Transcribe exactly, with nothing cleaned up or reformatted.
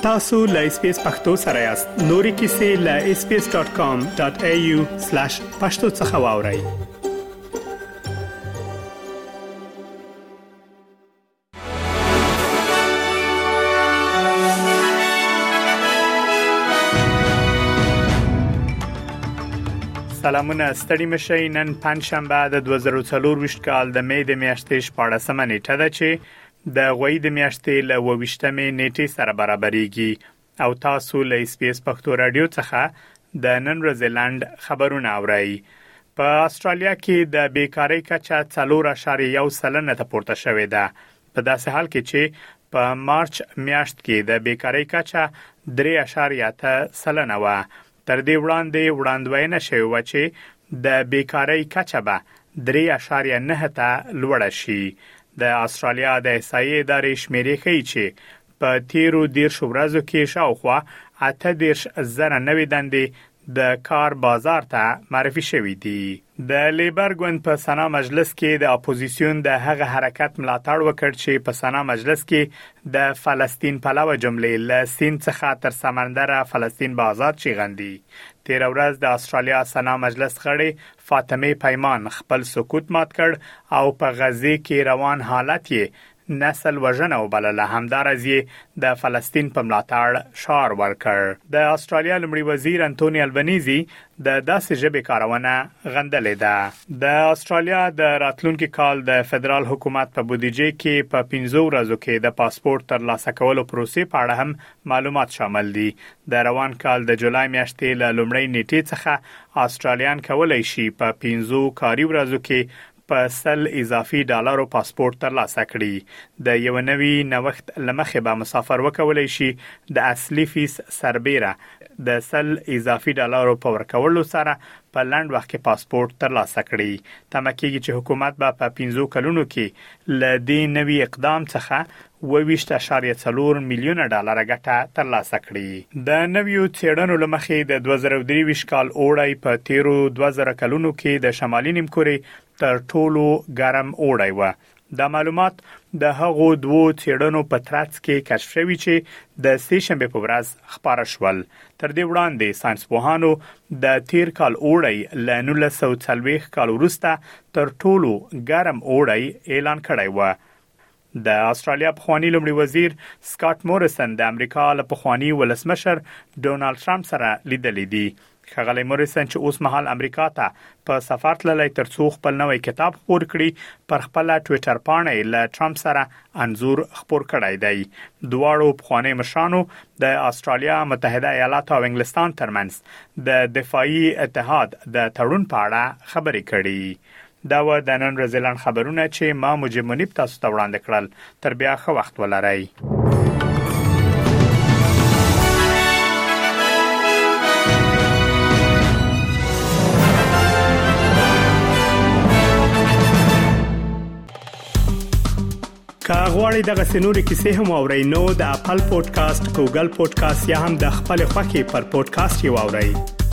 تاسو له اس پی اس پختو سره یاست. نوري کیسې له اس پی اس ډاٹ کام ډاٹ ای یو سلیش پښتو څخه واورئ. سلامونه ستړي مشي. نن پنځشنبه د دوه زره څلور کال د می د میاشتې شپږمه نیټه ده چې د غوي د میاشتې له اووه نیټې سره برابرېږي او تاسو له اس پی اس پښتو رادیو څخه د نن ورځې لاند خبرونه اورئ. په استرالیا کې د بیکاری کچه څلور اعشاریه یو سلنه ته پورته شوې ده. په داسې حال کې چې په مارچ میاشت کې د بیکاری کچه درې اعشاریه ته سلنه و. تر دې وړاندې وړاندوینه شوې و چې د بیکاری کچه به درې اعشاریه نه ته لوړه شي. د استرالیا د احصایې ادارې شمیرې ښیي چې په تیرو دیرش ورځو کې شاوخوا اته دیرش زره نوې دندې د کار بازار ته معرفي شوې دي. د لیبر ګوند په سنا مجلس کې د اپوزیسیون د هغه حرکت ملاتړ وکړ چې په سنا مجلس کې د فلسطین پلوه جملې له سیند څخه تر سمندر فلسطین به آزاد شي غندي. تیر ورځ د استرالیا سنا مجلس غړي فاطمه پیمان خپل سکوت مات کړ او په غزه کې روان حالت یې نسل وژنه وبلله. همدارز یې د فلسطین په ملاتړ شعار ورکړ. د استرالیا لومړي وزیر انټونی البنيزي د داسې ژبې کارونه غندلې ده. د استرالیا د راتلونکي کال د فدرال حکومت په بودیجه کې په پنځو ورځو کې د پاسپورت ترلاسه کولو پروسې په اړه هم معلومات شامل دي. د روان کال د جولای میاشتې له لومړۍ نیټې څخه استرالیان کولای شي په پنځو کاري ورځو کې په سل اضافي ډالرو پاسپورت ترلاسه کړي. د یو نوي نوښت لمخې به مسافر وکولای شي د اصلي فیس سربېره د سل اضافي ډالرو په ورکولو سره په لنډ وخت کې پاسپورت ترلاسه کړي. تمه کېږي چې حکومت به په پنځو کلونو کې له دې نوي اقدام څخه اووه اعشاریه څلور میلیونه ډالر ګټه ترلاسه کړي. د نویو څېړنو لمخې د دوه زره درې کال اوړی په تیرو دوه زره کلونو کې د شمالي نیمکورې تر ټولو ګرم اوړی و. دا معلومات د هغو دوو څېړنو په ترڅ کې کشف شوي چې د سې شنبې په ورځ خپاره شول. تر دې وړاندې ساينسپوهانو د تیر کال اوړی له نولس سوه څلوېښت کال وروسته تر ټولو ګرم اوړی اعلان کړی و. د استرالیا پخوانی لومړي وزیر سکاټ موریسن د امریکا له پخوانی ولسمشر ډونالد ټرمپ سره لیدلې دي. ښاغلی موریسن چې اوس مهال امریکا ته په سفر تللی ترڅو خپل نوی کتاب خپور کړي پر خپل ټوئیټر باندې له ټرمپ سره انزور خپور کړی دی. دواړو پخوانی مشرانو د استرالیا متحده ایالات او انګلستان ترمنځ د دفاعي اتحاد د تړون په اړه خبرې کړي. دا و د نن ورځې لاند خبرونه چې ما مجيب منیب تاسو ته وړاندې کړل. تر بیا ښه وخت ولرئ. که غواړئ دغه سنوري کیسې هم اورئ نو د خپل پودکاسټ ګوګل پودکاسټ یا هم د خپل خوښي پر پودکاسټ یو اورئ.